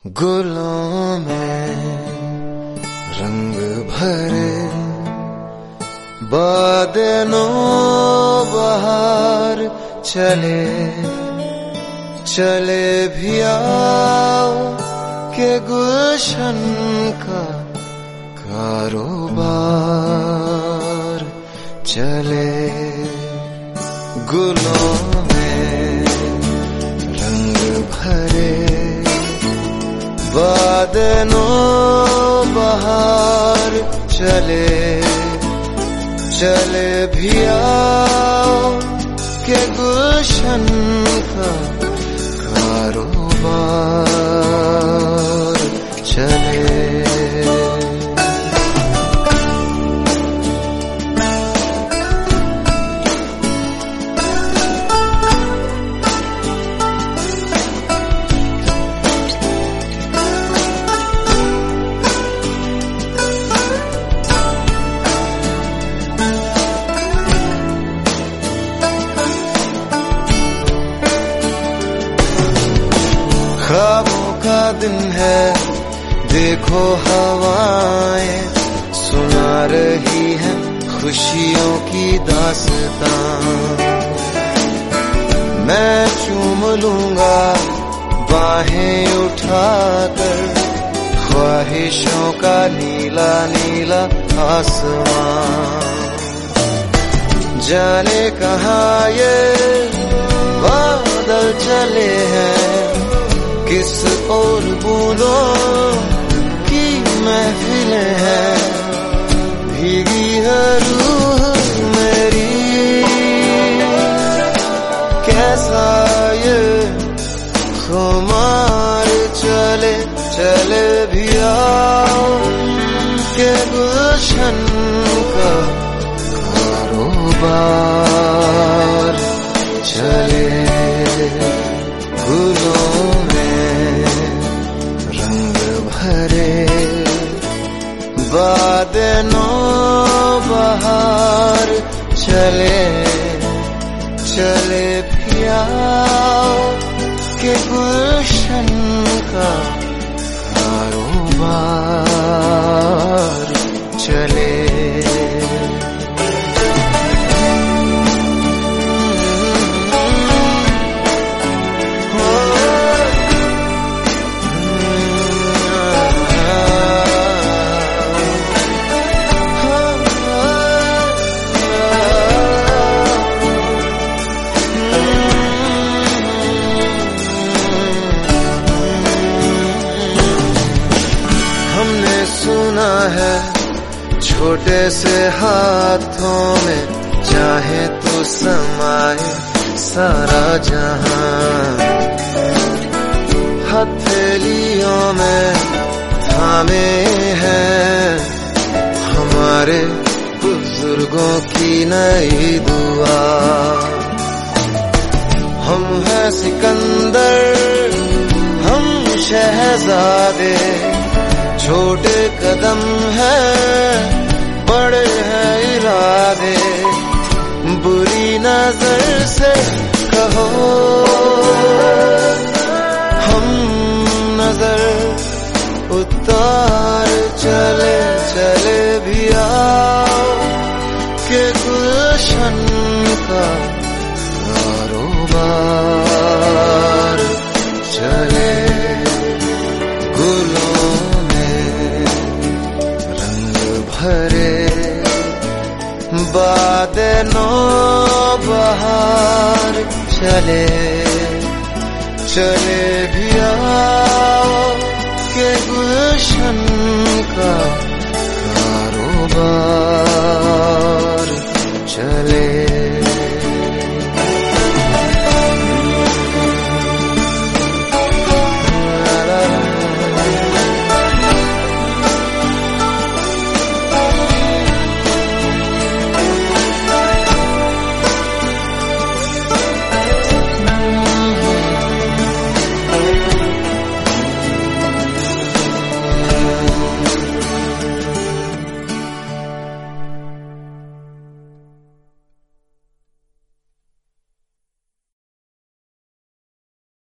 गुलों में रंग भरे बादलों बहार चले चले भी आओ के गुलशन का कारोबार चले। गुलों में रंग भरे बादलों बहार चले चले भी आओ के गुलशन का कारोबार चले। ख्वाबों का दिन है, देखो हवाएं सुना रही है खुशियों की दास्तां। मैं चूम लूंगा बाहें उठाकर ख्वाहिशों का नीला नीला आसमां। जाने कहाँ ये बादल चले हैं, किस और बूंदों की महफिलें हैं। भीगी है रूह मेरी, कैसा ये खुमार चले चले भी आओ के गुलशन का कारोबार चले। गुलों बादलों बहार चले चले भी आओ के गुलशन का कारोबार चले। सुना है छोटे से हाथों में चाहे तो समाए सारा जहां। हथेलियों में थामे हैं हमारे बुजुर्गों की नई दुआ। हम हैं सिकंदर, हम शहजादे, छोटे कदम हैं बड़े हैं इरादे। बुरी नजर से कहो हम नजर उतार चले चले भी आओ के गुलशन का कारोबार चले। बादलों बहार चले चले भी आओ के गुलशन का कारोबार चले।